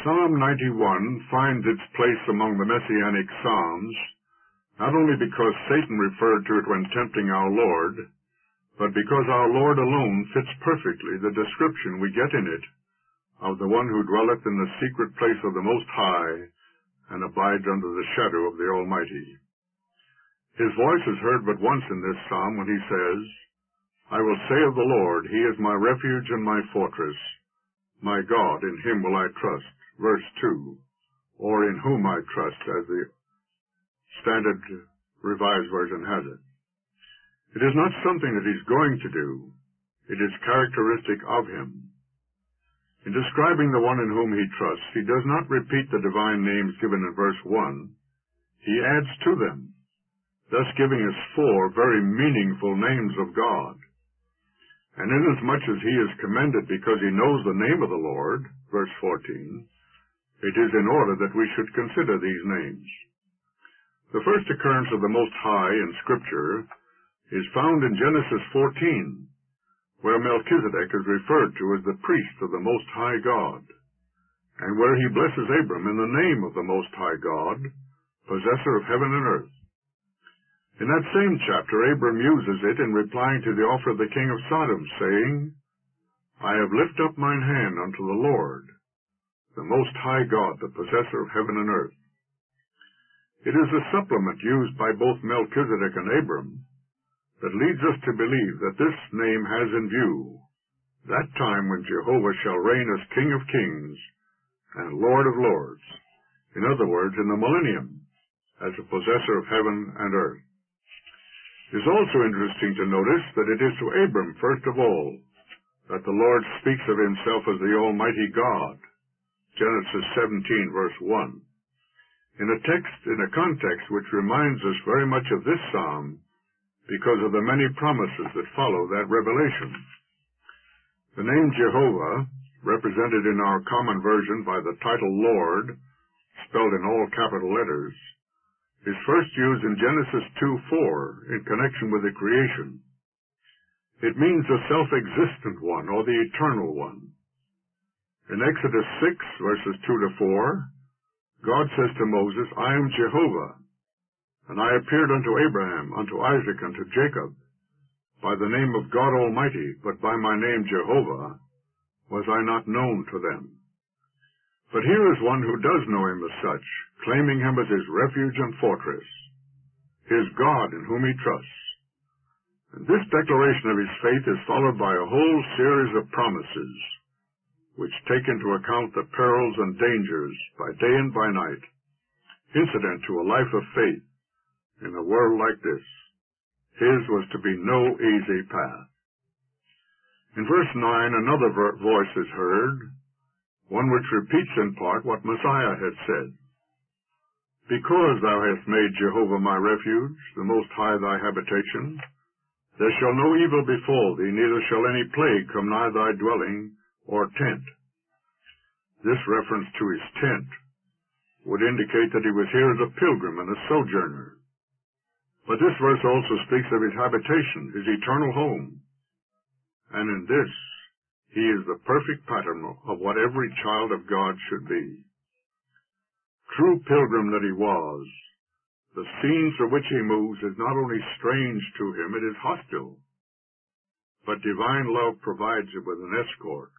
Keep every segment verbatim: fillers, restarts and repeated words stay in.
Psalm ninety-one finds its place among the Messianic Psalms, not only because Satan referred to it when tempting our Lord, but because our Lord alone fits perfectly the description we get in it of the one who dwelleth in the secret place of the Most High, and abides under the shadow of the Almighty. His voice is heard but once in this psalm when he says, I will say of the Lord, He is my refuge and my fortress. My God, in Him will I trust. Verse two, or in whom I trust, as the Standard Revised Version has it. It is not something that He's going to do. It is characteristic of Him. In describing the one in whom He trusts, He does not repeat the divine names given in verse one. He adds to them, thus giving us four very meaningful names of God. And inasmuch as He is commended because He knows the name of the Lord, verse fourteen, it is in order that we should consider these names. The first occurrence of the Most High in Scripture is found in Genesis fourteen, where Melchizedek is referred to as the priest of the Most High God, and where he blesses Abram in the name of the Most High God, possessor of heaven and earth. In that same chapter, Abram uses it in replying to the offer of the king of Sodom, saying, I have lifted up mine hand unto the Lord, the Most High God, the possessor of heaven and earth. It is a supplement used by both Melchizedek and Abram that leads us to believe that this name has in view that time when Jehovah shall reign as King of kings and Lord of lords, in other words, in the millennium, as the possessor of heaven and earth. It is also interesting to notice that it is to Abram, first of all, that the Lord speaks of Himself as the Almighty God, Genesis seventeen, verse one, in a text, in a context which reminds us very much of this psalm because of the many promises that follow that revelation. The name Jehovah, represented in our common version by the title Lord, spelled in all capital letters, is first used in Genesis two four in connection with the creation. It means the self-existent one, or the eternal one. In Exodus six, verses two to four, God says to Moses, I am Jehovah, and I appeared unto Abraham, unto Isaac, unto Jacob, by the name of God Almighty, but by my name Jehovah was I not known to them. But here is one who does know Him as such, claiming Him as his refuge and fortress, his God in whom he trusts. And this declaration of his faith is followed by a whole series of promises, which take into account the perils and dangers by day and by night, incident to a life of faith in a world like this. His was to be no easy path. In verse nine, another voice is heard, one which repeats in part what Messiah had said. Because thou hast made Jehovah my refuge, the Most High thy habitation, there shall no evil befall thee, neither shall any plague come nigh thy dwelling or tent. This reference to his tent would indicate that he was here as a pilgrim and a sojourner. But this verse also speaks of his habitation, his eternal home. And in this, he is the perfect pattern of what every child of God should be. True pilgrim that he was, the scene through which he moves is not only strange to him, it is hostile. But divine love provides it with an escort.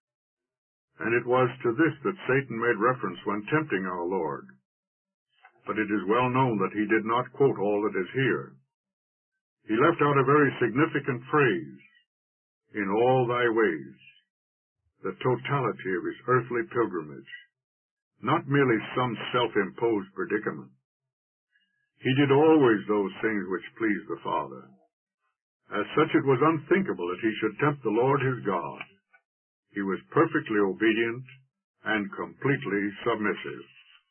And it was to this that Satan made reference when tempting our Lord. But it is well known that he did not quote all that is here. He left out a very significant phrase, in all thy ways, the totality of his earthly pilgrimage, not merely some self-imposed predicament. He did always those things which pleased the Father. As such, it was unthinkable that he should tempt the Lord his God. He was perfectly obedient and completely submissive.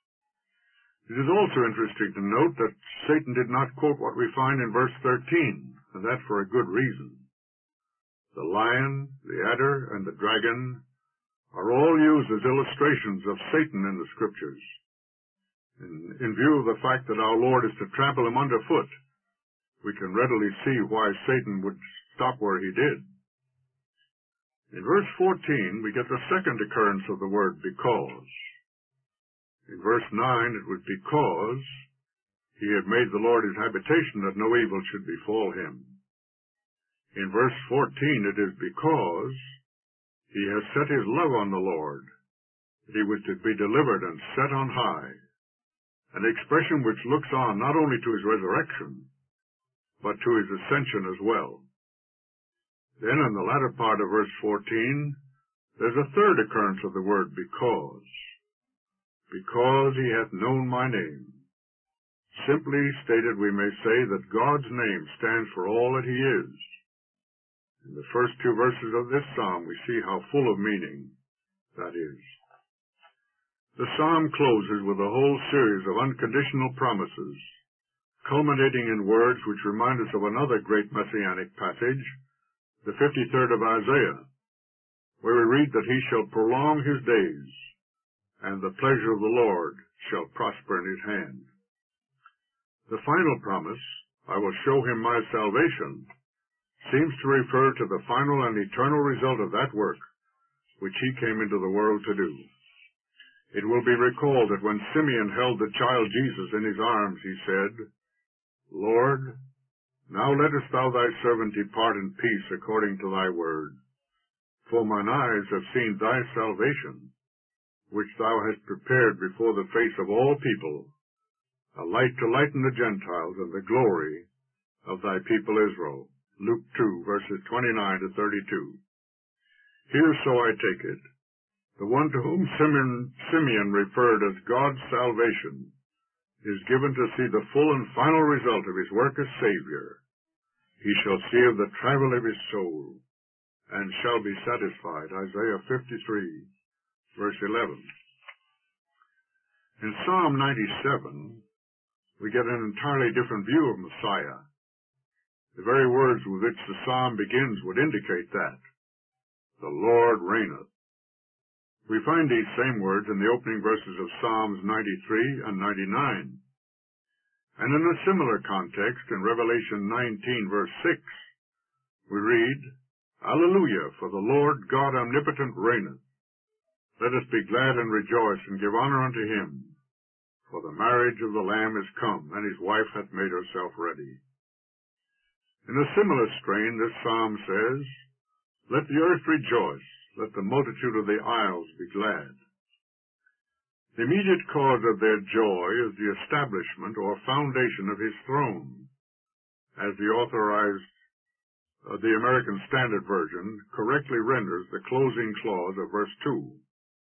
It is also interesting to note that Satan did not quote what we find in verse thirteen, and that for a good reason. The lion, the adder, and the dragon are all used as illustrations of Satan in the Scriptures. In, in view of the fact that our Lord is to trample him underfoot, we can readily see why Satan would stop where he did. In verse fourteen, we get the second occurrence of the word because. In verse nine, it was because he had made the Lord his habitation that no evil should befall him. In verse fourteen, it is because he has set his love on the Lord, that he was to be delivered and set on high, an expression which looks on not only to his resurrection, but to his ascension as well. Then in the latter part of verse fourteen, there's a third occurrence of the word because. Because he hath known my name. Simply stated, we may say that God's name stands for all that he is. In the first two verses of this psalm, we see how full of meaning that is. The psalm closes with a whole series of unconditional promises, culminating in words which remind us of another great messianic passage, the fifty-third of Isaiah, where we read that he shall prolong his days, and the pleasure of the Lord shall prosper in his hand. The final promise, I will show him my salvation, seems to refer to the final and eternal result of that work which he came into the world to do. It will be recalled that when Simeon held the child Jesus in his arms, he said, Lord, now lettest thou thy servant depart in peace according to thy word. For mine eyes have seen thy salvation, which thou hast prepared before the face of all people, a light to lighten the Gentiles and the glory of thy people Israel. Luke two, verses twenty-nine to thirty-two. Here, so I take it, the one to whom Simeon, Simeon referred as God's salvation is given to see the full and final result of his work as Savior. He shall see of the travel of his soul, and shall be satisfied. Isaiah fifty-three, verse eleven. In Psalm ninety-seven, we get an entirely different view of Messiah. The very words with which the psalm begins would indicate that. The Lord reigneth. We find these same words in the opening verses of Psalms ninety-three and ninety-nine. And in a similar context, in Revelation nineteen, verse six, we read, Alleluia, for the Lord God omnipotent reigneth. Let us be glad and rejoice, and give honor unto him. For the marriage of the Lamb is come, and his wife hath made herself ready. In a similar strain, this psalm says, Let the earth rejoice, let the multitude of the isles be glad. The immediate cause of their joy is the establishment or foundation of his throne, as the authorized, uh, the American Standard Version correctly renders the closing clause of verse two.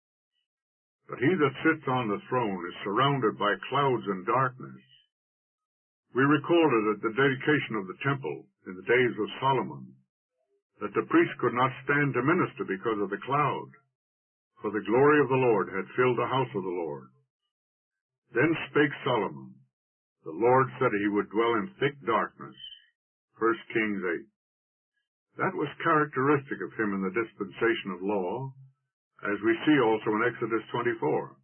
But he that sits on the throne is surrounded by clouds and darkness. We recorded at the dedication of the temple in the days of Solomon that the priest could not stand to minister because of the cloud, for the glory of the Lord had filled the house of the Lord. Then spake Solomon, the Lord said he would dwell in thick darkness. First Kings eight. That was characteristic of him in the dispensation of law, as we see also in Exodus twenty-four.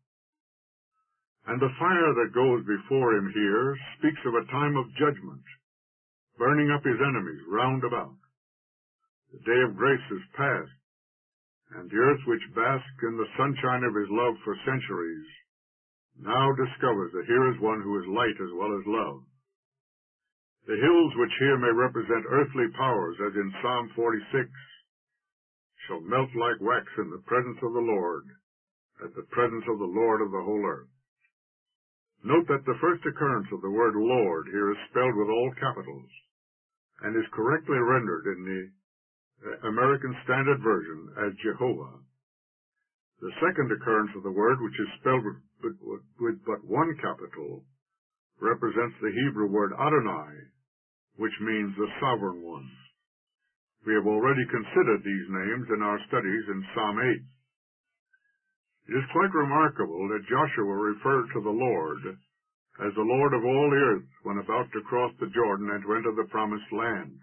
And the fire that goes before him here speaks of a time of judgment, burning up his enemies round about. The day of grace is past, and the earth which basked in the sunshine of his love for centuries now discovers that here is one who is light as well as love. The hills which here may represent earthly powers, as in Psalm forty-six, shall melt like wax in the presence of the Lord, at the presence of the Lord of the whole earth. Note that the first occurrence of the word Lord here is spelled with all capitals, and is correctly rendered in the American Standard Version as Jehovah. The second occurrence of the word, which is spelled with, with, with but one capital, represents the Hebrew word Adonai, which means the Sovereign One. We have already considered these names in our studies in Psalm eight. It is quite remarkable that Joshua referred to the Lord as the Lord of all the earth when about to cross the Jordan and to enter the promised land.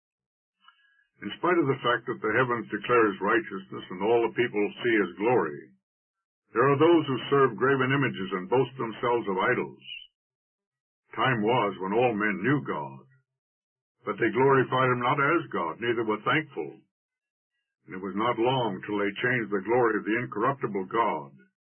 In spite of the fact that the heavens declare his righteousness and all the people see his glory, there are those who serve graven images and boast themselves of idols. Time was when all men knew God, but they glorified him not as God, neither were thankful. And it was not long till they changed the glory of the incorruptible God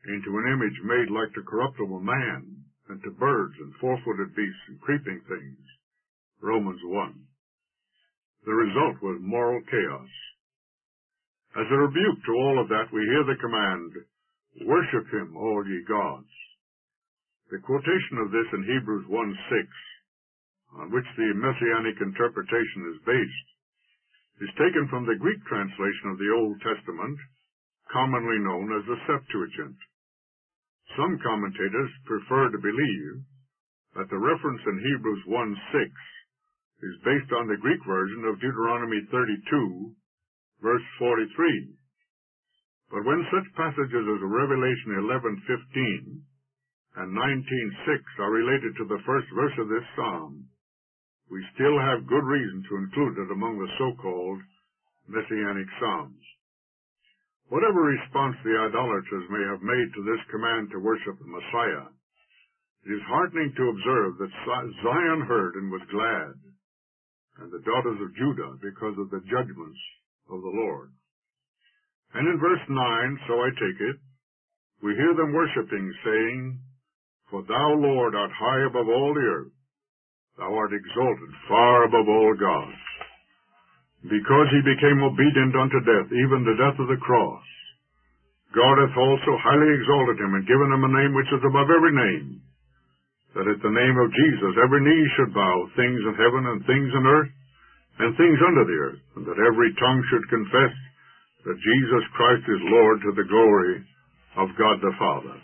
into an image made like to corruptible man, and to birds and four-footed beasts and creeping things. Romans one. The result was moral chaos. As a rebuke to all of that, we hear the command, "Worship him, all ye gods." The quotation of this in Hebrews one six, on which the Messianic interpretation is based, is taken from the Greek translation of the Old Testament, commonly known as the Septuagint. Some commentators prefer to believe that the reference in Hebrews one six is based on the Greek version of Deuteronomy thirty-two, verse forty-three. But when such passages as Revelation eleven fifteen and nineteen six are related to the first verse of this psalm, we still have good reason to include it among the so-called Messianic Psalms. Whatever response the idolaters may have made to this command to worship the Messiah, it is heartening to observe that Zion heard and was glad, and the daughters of Judah because of the judgments of the Lord. And in verse nine, so I take it, we hear them worshiping, saying, "For thou, Lord, art high above all the earth. Thou art exalted far above all gods. Because he became obedient unto death, even the death of the cross, God hath also highly exalted him, and given him a name which is above every name, that at the name of Jesus every knee should bow, things in heaven and things in earth, and things under the earth, and that every tongue should confess that Jesus Christ is Lord, to the glory of God the Father."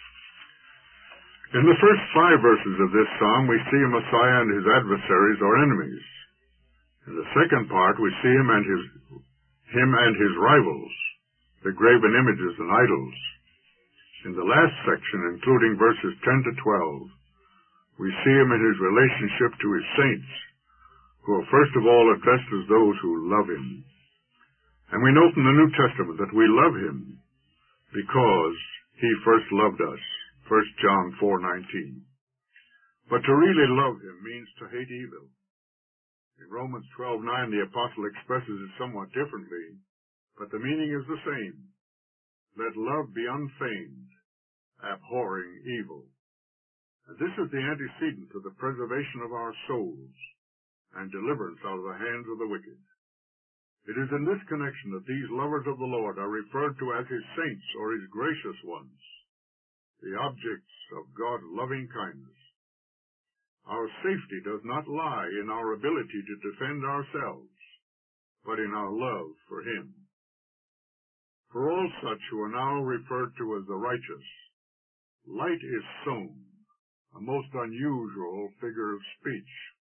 In the first five verses of this psalm, we see a Messiah and his adversaries or enemies. In the second part, we see him and his, him and his rivals, the graven images and idols. In the last section, including verses ten to twelve, we see him in his relationship to his saints, who are first of all addressed as those who love him. And we note in the New Testament that we love him because he first loved us. First John four nineteen. But to really love him means to hate evil. In Romans twelve nine, the apostle expresses it somewhat differently, but the meaning is the same. Let love be unfeigned, abhorring evil. And this is the antecedent to the preservation of our souls and deliverance out of the hands of the wicked. It is in this connection that these lovers of the Lord are referred to as his saints or his gracious ones, the objects of God's loving kindness. Our safety does not lie in our ability to defend ourselves, but in our love for him. For all such who are now referred to as the righteous, light is sown, a most unusual figure of speech.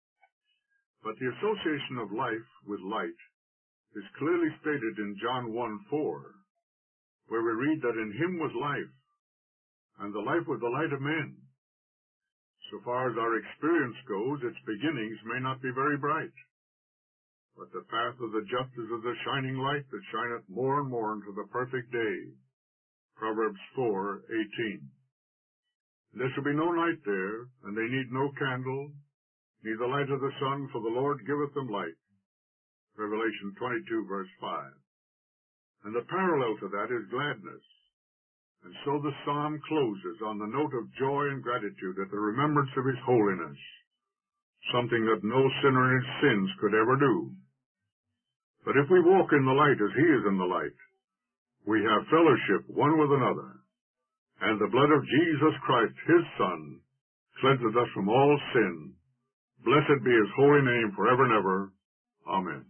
But the association of life with light is clearly stated in John one four, where we read that in him was life, and the life was the light of men. So far as our experience goes, its beginnings may not be very bright, but the path of the just is as a shining light that shineth more and more unto the perfect day. Proverbs four eighteen. There shall be no night there, and they need no candle, neither light of the sun, for the Lord giveth them light. Revelation twenty-two, verse five. And the parallel to that is gladness. And so the psalm closes on the note of joy and gratitude at the remembrance of his holiness, something that no sinner in his sins could ever do. But if we walk in the light as he is in the light, we have fellowship one with another, and the blood of Jesus Christ, his Son, cleanses us from all sin. Blessed be his holy name forever and ever. Amen.